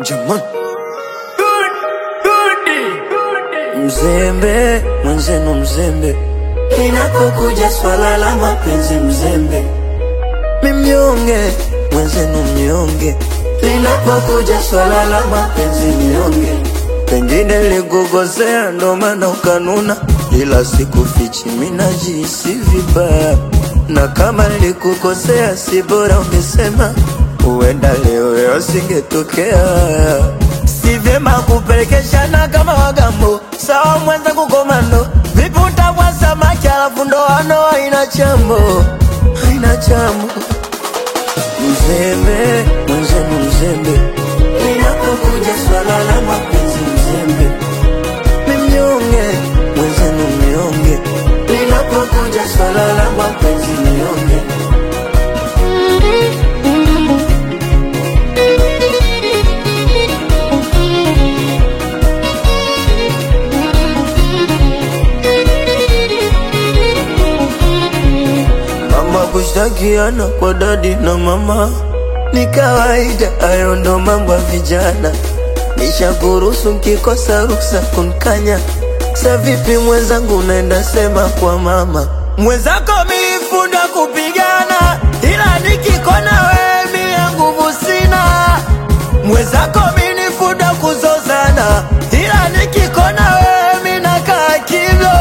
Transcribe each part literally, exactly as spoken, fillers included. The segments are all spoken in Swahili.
Jamani mzembe, mwenzenu mzembe, inapokuja swala la mapenzi mzembe. Mimnyonge, mwenzenu mnyonge, linapokuja swala la mapenzi mnyonge. Pengine likukosea ndo maana ukanuna, ila sikufichi mina jihisi vibaya. Na kama likukosea si bora ungesema, uenda leo yo singetokea. Si vyema kupelekeshana kama wagambo, sawa mwenza kukomando. Vipi utakuwa samaki alafu ndoano haina chambo, haina chambo. Mzembe, mwenzenu mzembe, inapokuja swala la mapenzi mzembe. Mimnyonge, mwenzenu mnyonge, inapokuja swala la mapenzi mnyonge. Kushtakiana kwa dadi na mama ni kawaida, ayo ndo mambo ya vijana. Nishakuruhusu nkikosa ruksa kunkanya. Sa vipi mwenzangu unaenda sema kwa mama? Mwenzako milifunda kupigana, ila nikikona we mie nguvu sina. Mwenzako milifunda kuzozana, ila nikikona we mina kaa kimya.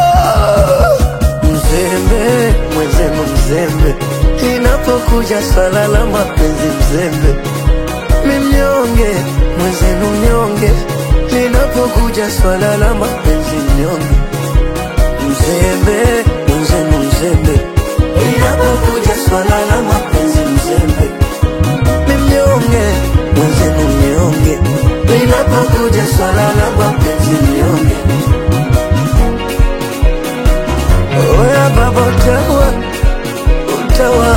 Mzembe, mwenzenu mzembe, inapokuja swala la mapenzi mzembe. Mimnyonge, mwenzenu mnyonge, linapokuja swala la mapenzi mnyonge. Mzembe, mwenzenu mzembe, inapokuja swala la mapenzi mzembe. Mimnyonge, mwenzenu mnyonge, linapokuja swala la mapenzi mnyonge. Oya baba utawa, utawa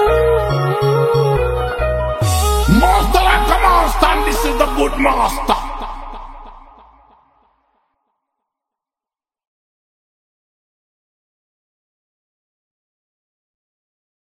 Master like a master, and this is the good master.